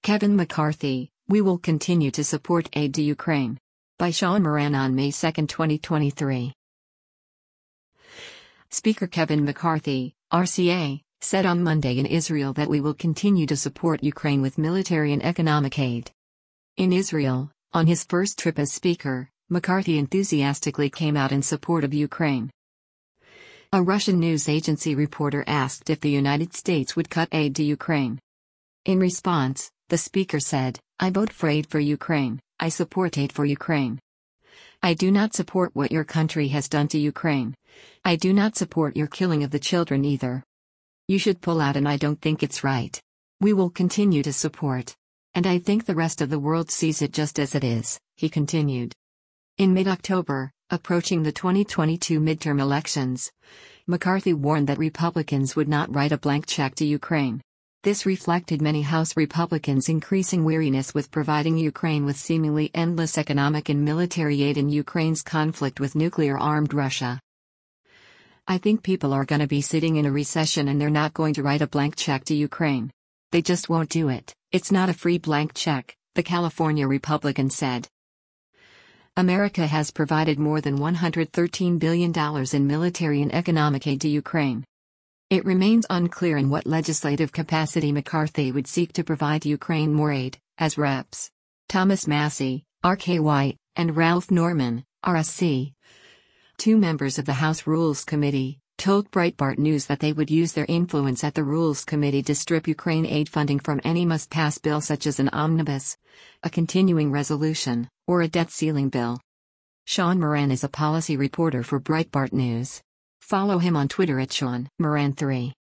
Kevin McCarthy, we will continue to support aid to Ukraine. By Sean Moran on May 2, 2023. Speaker Kevin McCarthy, RCA, said on Monday in Israel that we will continue to support Ukraine with military and economic aid. In Israel, on his first trip as Speaker, McCarthy enthusiastically came out in support of Ukraine. A Russian news agency reporter asked if the United States would cut aid to Ukraine. In response, the speaker said, "I vote for aid for Ukraine, I support aid for Ukraine. I do not support what your country has done to Ukraine. I do not support your killing of the children either. You should pull out and I don't think it's right. We will continue to support. And I think the rest of the world sees it just as it is," he continued. In mid-October, approaching the 2022 midterm elections, McCarthy warned that Republicans would not write a blank check to Ukraine. This reflected many House Republicans' increasing weariness with providing Ukraine with seemingly endless economic and military aid in Ukraine's conflict with nuclear-armed Russia. "I think people are going to be sitting in a recession and they're not going to write a blank check to Ukraine. They just won't do it. It's not a free blank check," the California Republican said. America has provided more than $113 billion in military and economic aid to Ukraine. It remains unclear in what legislative capacity McCarthy would seek to provide Ukraine more aid, as Reps. Thomas Massie, RKY, and Ralph Norman, RSC, two members of the House Rules Committee, told Breitbart News that they would use their influence at the Rules Committee to strip Ukraine aid funding from any must-pass bill such as an omnibus, a continuing resolution, or a debt ceiling bill. Sean Moran is a policy reporter for Breitbart News. Follow him on Twitter at Sean Moran3.